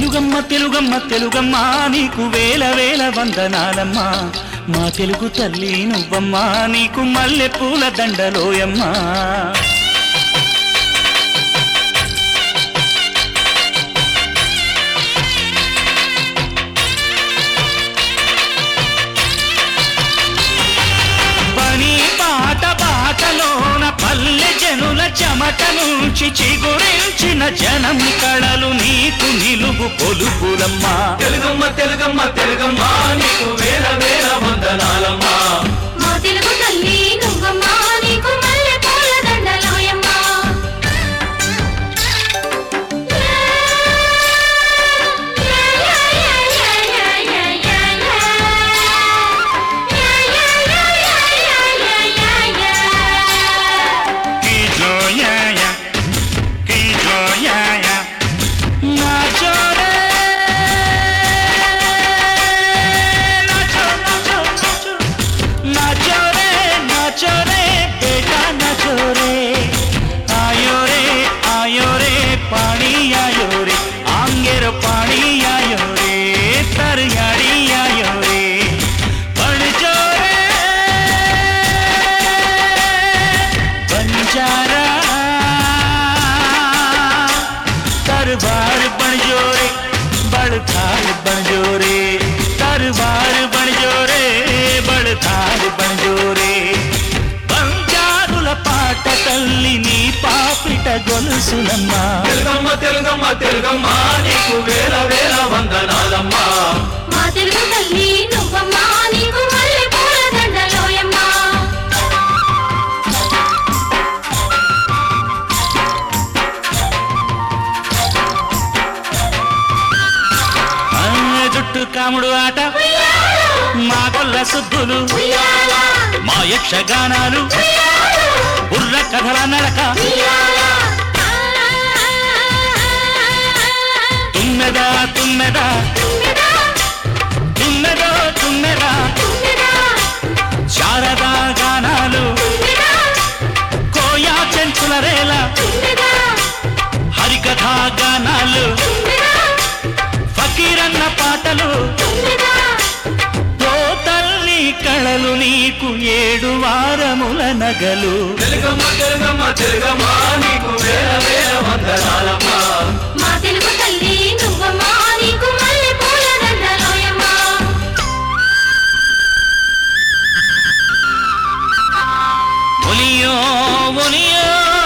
తెలుగమ్మ తెలుగమ్మ తెలుగమ్మ నీకు వేల వేల వందనాలమ్మా మా తెలుగు తల్లి నువ్వమ్మా నీకు మల్లె పూల దండలోయమ్మా పని పాట పాటలోన పల్లె జనుల చెమట నుంచి చిగురించిన జనం కళలు నీకు నిలువు కొలుపులమ్మా తెలుగమ్మ తెలుగమ్మ తెలుగమ్మ నీకు వేల వేల వందనాలమ్మా మా తెలుగు తల్లి నువ్వమ్మా నీకు మల్లె పూల దండలోయమ్మా दरबार बन जोरे बड़थाल बन जोरे दरबार बन जोरे बड़थाल बन जोरे బంజారుల పాట తల్లి నీ పాపిట గొలుసులమ్మా తెలుగమ్మ తెలుగమ్మ తెలుగమ్మ నీకు వేల వేల వందనాలమ్మా మా తెలుగు తల్లి నువ్వమ్మా నీకు మల్లె పూల దండలోయమ్మా జుట్టు కాముడు ఆట మా గొల్ల సుద్దులు మా యక్షగానాలు బుర్ర కథల నడక తుమ్మెదా తుమ్మెదా తుమ్మెదో తుమ్మెదా శారదా గానాలు కోయా చెంచుల రేల హరికథా గానాలు ఫకీరన్న పాటలు తల్లి కళలు నీకు 7 వారముల నగలు తెలుగమ్మ తెలుగమ్మ తెలుగమ్మ నీకు వేల వేల వందనాలమ్మా మా తెలుగు తల్లి నువ్వమ్మా నీకు మల్లె పూల దండలోయమ్మా ఒలియో ఒలియో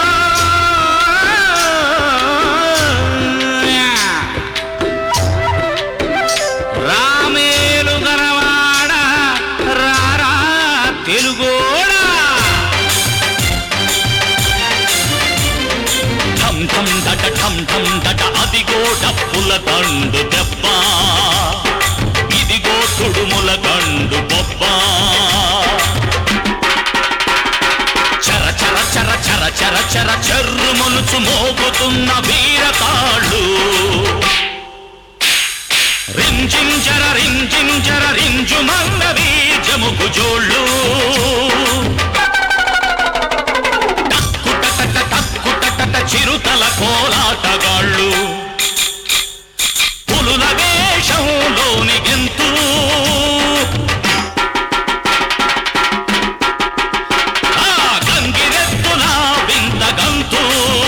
రామేలు గరవాడ రారా తెలుగోడా ఠం ఠం దట అదిగో డప్పుల దండు దెబ్బ ఇదిగో తుడుముల దండు బొబ్బ చర చర చర చర చర చర చెర్రు మొలుచు మోగుతున్న వీరతాళ్ళు రింజింజర రింజు మంగవి జముకు జోళ్ళు టక్కుట చిరుతల కోలాటగాళ్ళు పులుల వేషంలోని గెంతు గంగిరెత్తుల వింత గంతు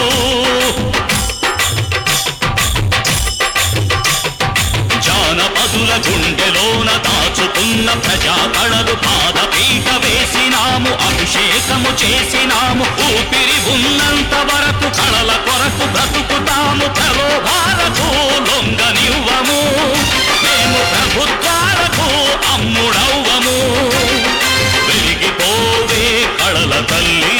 జానపదుల గుండెలోన దాచుకున్న ప్రజా కళలు పాదపీట వేసినాము అభిషేకము చేసినాము ఊపిరి ఉన్నంత వరకు కళల కొరకు బ్రతుకుతాము ప్రలోభాలకు లొంగనివ్వము మేము ప్రభుత్వాలకు అమ్ముడవ్వము వెలిగిపోవే కళల తల్లి